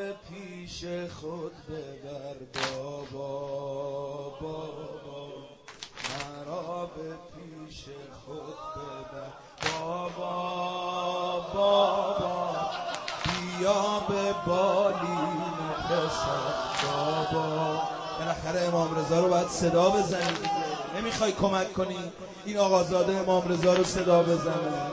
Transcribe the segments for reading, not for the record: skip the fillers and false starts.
به پیش خود ببر بابا بابا، مرا به پیش خود ببر بابا بابا، بیا به بالین پسر بابا. بالاخره امام رضا رو باید صدا بزنی، نمیخوای کمک کنی این آقازاده امام رضا رو صدا بزنی؟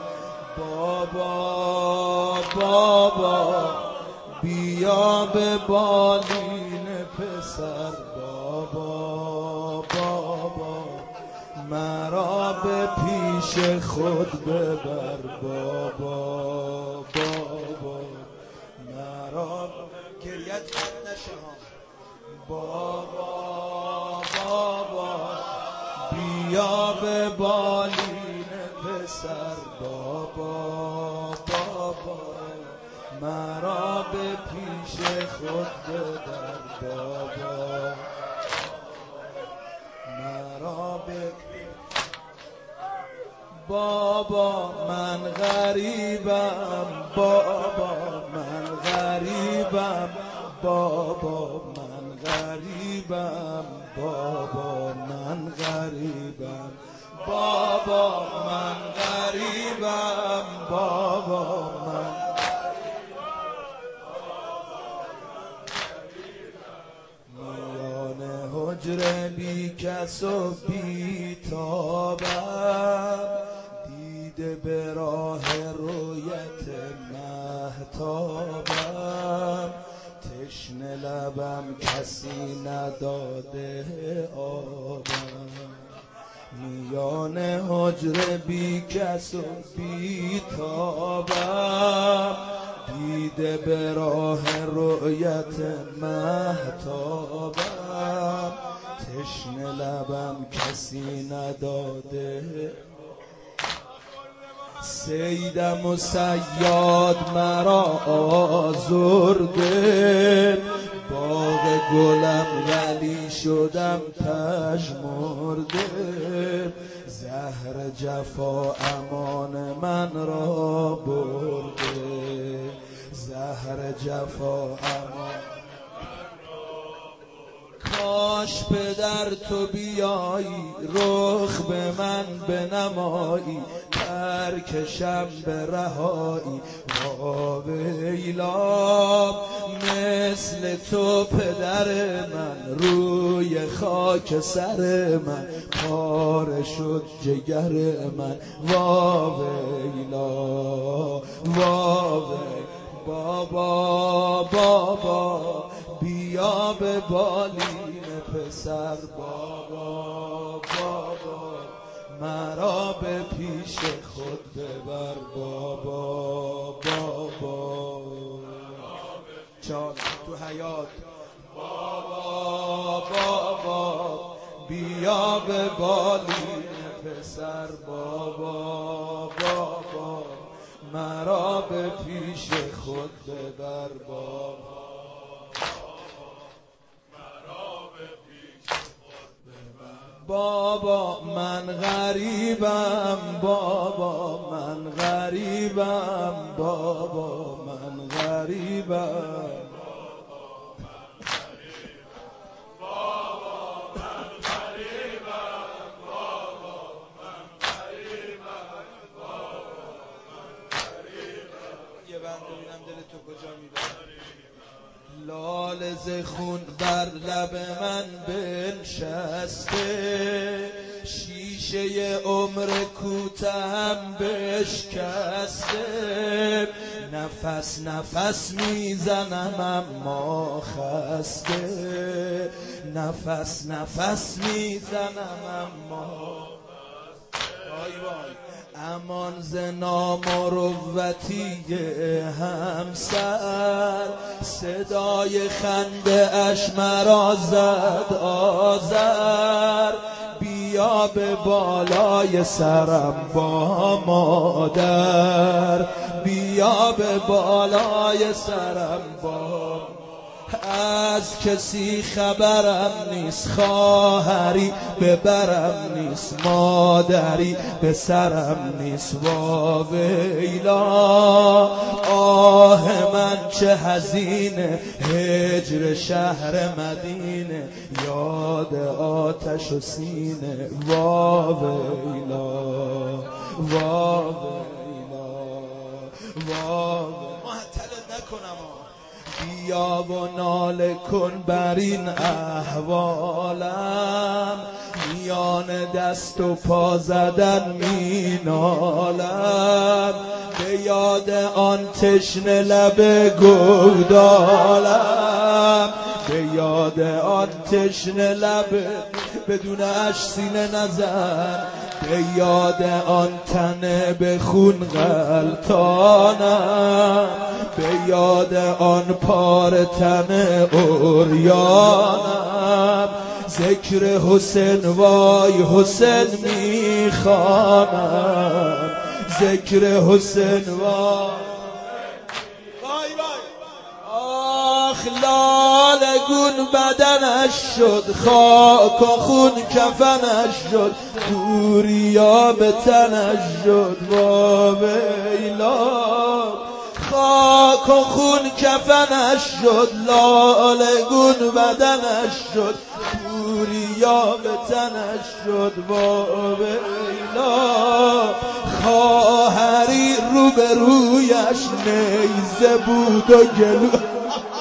بابا بابا، بیا به بالین پسر بابا بابا، مرا به پیش خود ببر بابا بابا، مرا گریت خط نشه ها. بابا بابا، بیا به بالین پسر بابا بابا، مرا به پیش خود ببر بابا، مرا به بابا. من غریبم بابا، من غریبم بابا، من غریبم بابا، من غریبم بابا، من غریبم بابا، من میان حجره بی کس و بی تابم، دیده به راه رویت مهتابم، تشنه لبم کسی نداده آبم، میان حجره بی کس و بی تابم، دیده به راه رؤیت مهتابم، تشنه لبم کسی نداده. صیدم و صیاد مرا آزرده، باغ گلم ولی شدم پژمرده، زهر جفا امان من را برده، زهر جفا امان. کاش پدر تو بیایی رخ به من بنمایی، ترکشم به رهایی واویلا، مثل تو پدر من روی خاک سر من پاره شد جگر من واویلا واویلا. بابا بابا، بیا به بالین پسر بابا بابا، مرا به پیش خود ببر بابا بابا. چال تو حیات بابا بابا، بیا به بالین پسر بابا بابا، مرا به پیش خود ببر بابا. بابا من غریبم بابا، من غریبم بابا، من غریبم یه بند ببینم دل تو کجا میبره. لاله ز خون بر لب من بنشسته، شیشه عمر کوتاهم بشکسته، نفس نفس میزنم اما خسته، نفس نفس میزنم اما وای وای. امان ز نامروتی همسر، صدای خنده اش مرا زد آذر، بیا به بالای سرم با مادر، بیا به بالای سرم با از کسی خبرم نیست، خواهری به برم نیست، مادری به سرم نیست. وا ویلا آه من چه حزینه، هجر شهر مدینه، یاد آتش و سینه. وا ویلا وا ویلا وا معطلت نکنم. بیا و ناله کن بر این احوالم، میان دست و پا زدن می نالم، به یاد آن تشنه لب گودالم، به یاد آن تشنه لب بدون اش سینه نزن، به یاد آن تن به خون غلطانم، به یاد آن پار تن عریانم، ذکر حسین وای حسین میخوانم، ذکر حسین وای. آخ لاله گون بدنش شد، خاک و خون کفنش شد، دوریا به تنش شد. وا ویلا خاک و خون کفنش شد، لاله گون بدنش شد، دوریا به تنش شد. وا ویلا خواهری روبرویش نیزه بود و گلو